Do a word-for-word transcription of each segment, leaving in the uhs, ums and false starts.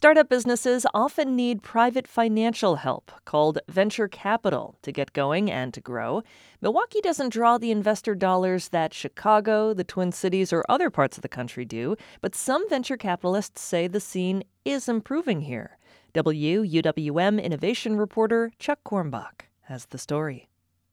Startup businesses often need private financial help, called venture capital, to get going and to grow. Milwaukee doesn't draw the investor dollars that Chicago, the Twin Cities, or other parts of the country do, but some venture capitalists say the scene is improving here. W U W M innovation reporter Chuck Kornbach has the story.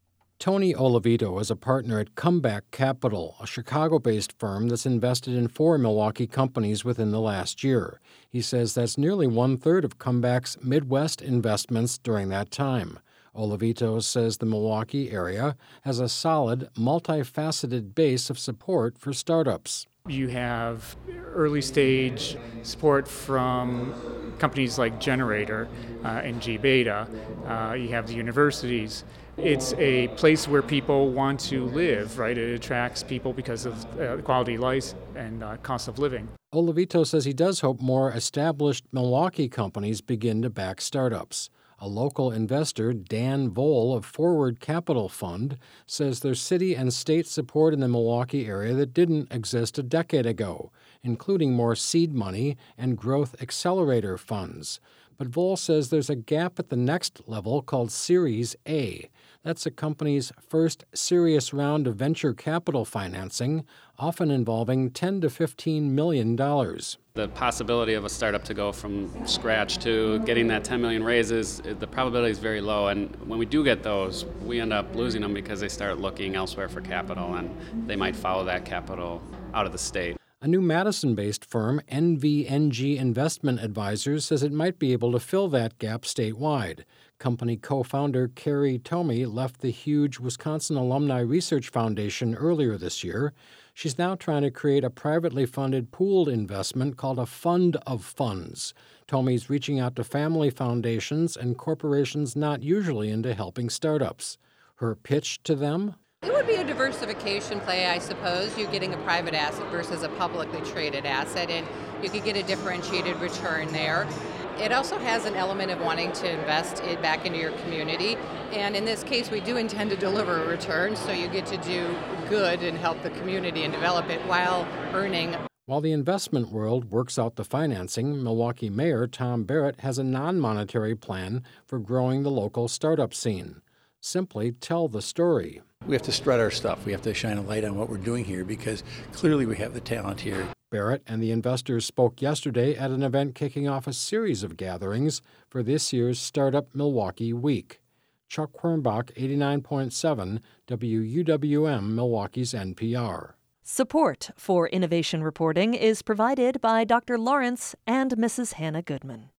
Tony Olivito is a partner at Comeback Capital, a Chicago-based firm that's invested in four Milwaukee companies within the last year. He says that's nearly one-third of Comeback's Midwest investments during that time. Olivito says the Milwaukee area has a solid, multifaceted base of support for startups. You have early-stage support from companies like Generator uh, and G-Beta. Uh, you have the universities. It's a place where people want to live, right? It attracts people because of uh, quality of life and uh, cost of living. Olivito says he does hope more established Milwaukee companies begin to back startups. A local investor, Dan Vole of Forward Capital Fund, says there's city and state support in the Milwaukee area that didn't exist a decade ago, including more seed money and growth accelerator funds. But Vole says there's a gap at the next level called Series A. That's a company's first serious round of venture capital financing, often involving ten to fifteen million dollars. The possibility of a startup to go from scratch to getting that ten million dollars raises, the probability is very low. And when we do get those, we end up losing them because they start looking elsewhere for capital, and they might follow that capital out of the state. A new Madison-based firm, N V N G Investment Advisors, says it might be able to fill that gap statewide. Company co-founder Carrie Tomey left the huge Wisconsin Alumni Research Foundation earlier this year. She's now trying to create a privately funded pooled investment called a fund of funds. Tomey's reaching out to family foundations and corporations not usually into helping startups. Her pitch to them? It would be a diversification play, I suppose. You're getting a private asset versus a publicly traded asset, and you could get a differentiated return there. It also has an element of wanting to invest it back into your community, and in this case, we do intend to deliver a return, so you get to do good and help the community and develop it while earning. While the investment world works out the financing, Milwaukee Mayor Tom Barrett has a non-monetary plan for growing the local startup scene. Simply tell the story. We have to strut our stuff. We have to shine a light on what we're doing here because clearly we have the talent here. Barrett and the investors spoke yesterday at an event kicking off a series of gatherings for this year's Startup Milwaukee Week. Chuck Kornbach, eighty-nine point seven W U W M, Milwaukee's N P R. Support for innovation reporting is provided by Doctor Lawrence and Missus Hannah Goodman.